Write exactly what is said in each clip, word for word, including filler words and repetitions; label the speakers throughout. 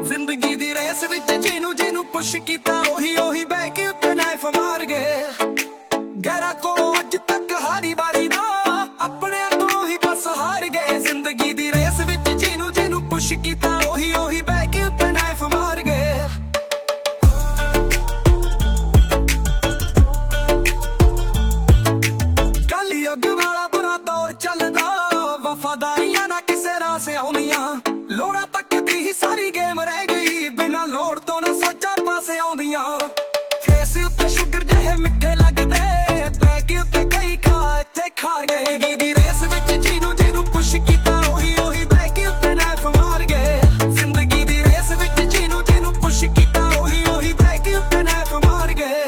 Speaker 1: ਜ਼ਿੰਦਗੀ ਦੀ ਰੇਸ ਵਿੱਚ ਜਿਹਨੂੰ ਜਿਹਨੂੰ ਪੁਸ਼ ਕੀਤਾ ਉਹੀ ਉਹੀ ਬਹਿ ਕੇ ਉੱਤੇ ਨਾਈਫ ਮਾਰ ਗਏ। ਗਹਿਰਾ ਕੋਲੋਂ ਅੱਜ ਤੱਕ ਹਾਰੀ ਬਾਰੀ ਦਾ ਆਪਣਿਆਂ ਤੋਂ ਹੀ ਬਸ ਹਾਰ ਗਏ। ਜ਼ਿੰਦਗੀ ਦੀ ਰੇਸ ਵਿੱਚ ਜਿਹਨੂੰ ਜਿਹਨੂੰ ਪੁਸ਼ ਕੀਤਾ ਉਹੀ ਉਹੀ ਬਹਿ ਕੇ ਉੱਤੇ ਨਾਈਫ ਮਾਰ ਗਏ। ਕਲਯੁੱਗ ਵਾਲਾ ਬੁਰਾ ਦੌਰ ਚੱਲਦਾ, ਵਫਾਦਾਰੀਆਂ ਨਾ ਕਿਸੇ ਰਾਹ ਸੇ ਆਉਂਦੀਆਂ, ਲੋੜਾਂ ਤੱਕ ਦੀ ਹੀ ਸਾਰੀ ਗੇਮ ਰਹਿ ਗਈ, ਬਿਨਾਂ ਲੋੜ ਤੋਂ ਨਾ ਸੱਚਾਂ ਪਾਸੇ ਆਉਂਦੀਆਂ। ਫੇਸ ਉੱਤੇ ਸ਼ੂਗਰ ਜਿਹੇ ਮਿੱਠੇ ਲੱਗਦੇ, ਬੈਕ ਉੱਤੇ ਕਈ ਖਾ ਇੱਥੇ ਖਾ ਗਏ। ਜ਼ਿੰਦਗੀ ਦੀ ਰੇਸ ਵਿੱਚ ਜਿਹਨੂੰ ਜਿਹਨੂੰ ਪੁਸ਼ ਕੀਤਾ ਉਹੀ ਉਹੀ ਬੈਕ ਉੱਤੇ ਨਾਈਫ ਮਾਰ ਗਏ। ਜ਼ਿੰਦਗੀ ਦੀ ਰੇਸ ਵਿੱਚ ਜਿਹਨੂੰ ਜਿਹਨੂੰ ਪੁਸ਼ ਕੀਤਾ ਉਹੀ ਉਹੀ ਬੈਕ ਉੱਤੇ ਨਾਈਫ ਮਾਰ ਗਏ।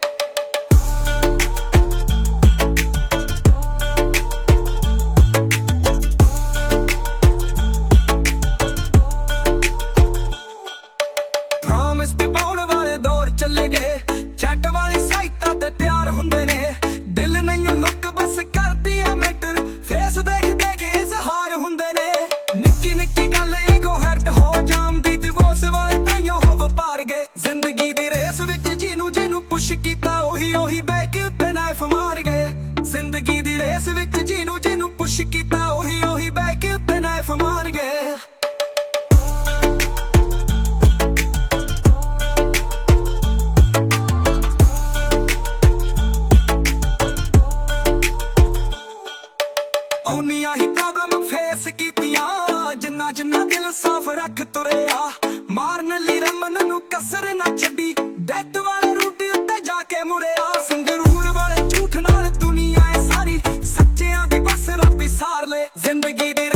Speaker 1: ਚੱਲੇ ਗਏ ਚੈਟ ਵਾਲੀ ਸਾਈਟਾਂ ਤੇ ਤਿਆਰ ਹੁੰਦੇ ਨੇ, ਦਿਲ ਨਹੀਂ ਲੁੱਕ ਬਸ ਕਰਦੀ ਆ ਮੈਟਰ, ਫੇਸ ਦੇਖ ਦੇਖ ਇਜ਼ਹਾਰ ਹੁੰਦੇ ਨੇ। ਨਿੱਕੀ ਨਿੱਕੀ ਗੱਲ ਈਗੋ ਹਰਟ ਹੋ ਜਾਂਦੀ, ਡਿਵੋਰਸ ਵਾਲੇ ਤਾਈਓ ਹੋ ਵਪਾਰ ਗਏ। ਜ਼ਿੰਦਗੀ ਦੀ ਰੇਸ ਵਿੱਚ ਜਿਹਨੂੰ ਜਿਹਨੂੰ ਪੁਸ਼ ਕੀਤਾ ਉਹੀ ਉਹੀ ਬਹਿ ਕੇ ਉੱਤੇ ਨਾਈਫ ਮਾਰ ਗਏ। ਜ਼ਿੰਦਗੀ ਦੀ ਰੇਸ ਵਿੱਚ ਜਿਹਨੂੰ ਜਿਹਨੂੰ ਪੁਸ਼ ਕੀਤਾ ਉਹੀ ਉਹੀ ਬਹਿ ਕੇ ਉੱਤੇ ਨਾਈਫ ਮਾਰ ਗਏ। ਉਨੀਆਂ ਹੀ ਕਦਮ ਫੇਸ ਕੀਤੀਆਂ, ਜਿੰਨਾ ਜਿੰਨਾ ਦਿਲ ਸਾਫ਼ ਰੱਖ ਤੁਰਿਆ, ਮਾਰਨ ਲਈ ਰਮਨ ਨੂੰ ਕਸਰ ਨਾ ਛੱਡੀ, ਡੈਥ ਵਾਲੇ ਰੂਟ ਉੱਤੇ ਜਾ ਕੇ ਮੁੜਿਆ। ਸੰਗਰੂਰ ਵਾਲੇ ਝੂਠ ਨਾਲ ਦੁਨੀਆ ਏ ਸਾਰੀ, ਸੱਚਿਆਂ ਦੀ ਬਸ ਰੱਬ ਹੀ ਸਾਰ ਲੈ। ਜ਼ਿੰਦਗੀ ਦੀ